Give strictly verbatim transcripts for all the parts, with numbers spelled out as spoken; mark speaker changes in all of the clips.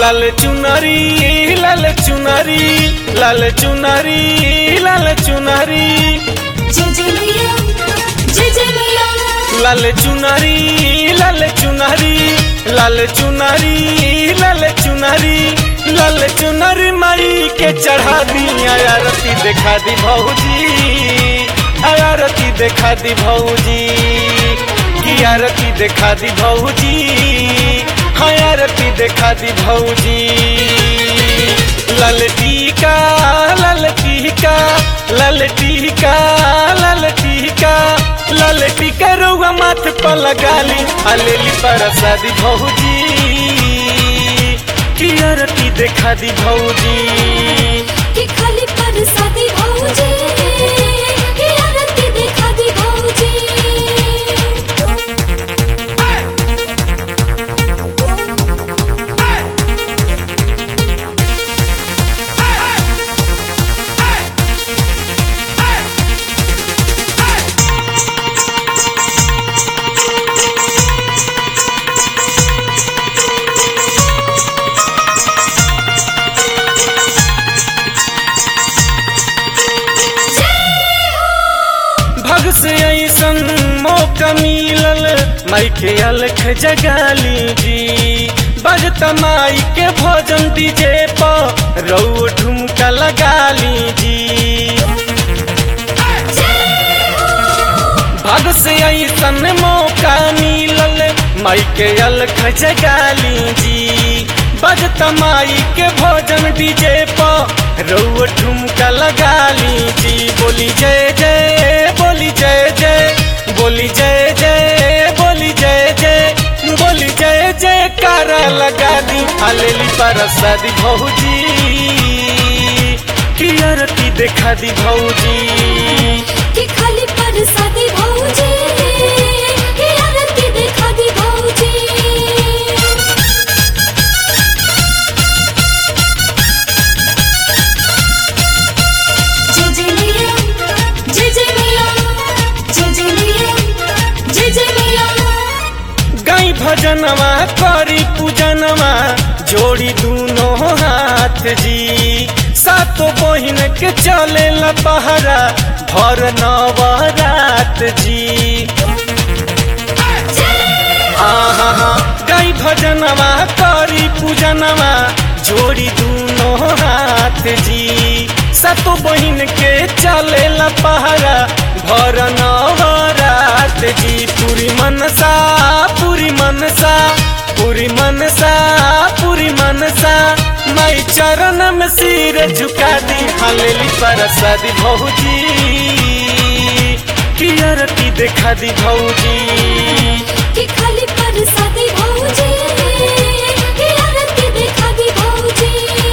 Speaker 1: लाल चुनरी लाल चुनरी लाल चुनरी लाल चुनरी
Speaker 2: जय जय मैया जय जय मैया
Speaker 1: लाल चुनरी लाल चुनरी लाल चुनरी लाल चुनरी लाल चुनरी माई के चढ़ा दी आरती देखा दी भौजी आरती देखा दी भौजी की आरती देखा दी भौजी हाँ आरती देखा दी भौजी लाल टीका लाल टीका लाल टीका लाल टीका लाल टीका रउआ माथ पर लगाली अलेली परसादी भौजी की आरती देखा दी भौजी
Speaker 2: कि खाली परसादी भौजी कि आरती देखा दी भौजी
Speaker 1: भग से ऐसन मौका मिलल माई के अलख जगाली जी बजता माई के भोजन डीजे पर रउ ठुमका लगाली जी भग से ऐसन मौका मिलल माई के अलख जगाली जी बजता माई के भोजन डीजे पर रउ ठुमका लगाली जी बोली जय जय बोली जय जय बोली जय जय बोली जय जय बोली जय जय कारा लगा दी अलेली परसादी भौजी की आरती देखा दी भौजी
Speaker 2: कि खाली परसादी भौजी कि आरती देखा दी भौजी जय जय मैया जय जय मैया जय जय मैया जय जय मैया
Speaker 1: गाई भजनवा करी पूजनवा जोड़ी दूनो हाथ जी सातो बहिन के चले ला पहरा भर नवरात जी आहा गाई भजनवा करी पूजनवा जोड़ी दूनो हाथ जी सातो बहिन के चले ला पहरा भर नवरात जी पूरी मनसा पूरी मनसा पूरी मनसा पूरी मनसा माई चरण में सिर झुका दी हलेली परसादी भौजी की आरती देखा दी भौजी
Speaker 2: कि खाली परसादी भौजी कि आरती देखा दी भौजी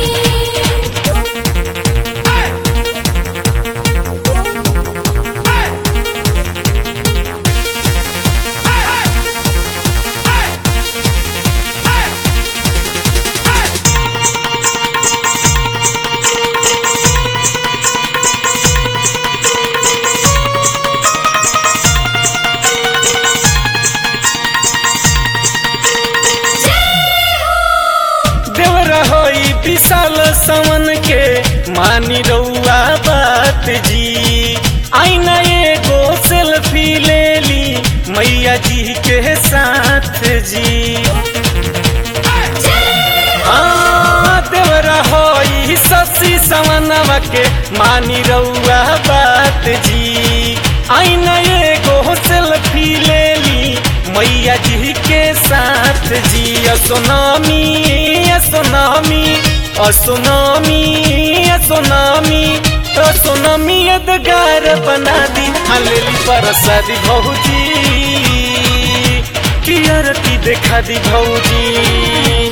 Speaker 1: विशाल सवन के मानी रउआ बात जी आईना एगो सेल्फी ले ली मैया जी के साथ जी हाँ देवरा होई शशि सवनवा के मानी रउआ बात जी आईना एगो सेल्फी ले ली मैया जी के साथ जी असोनामी असोनामी असोनामी असोनामी असोनामी यादगार बना दी हलेली परसादी भौजी की आरती देखा दी भौजी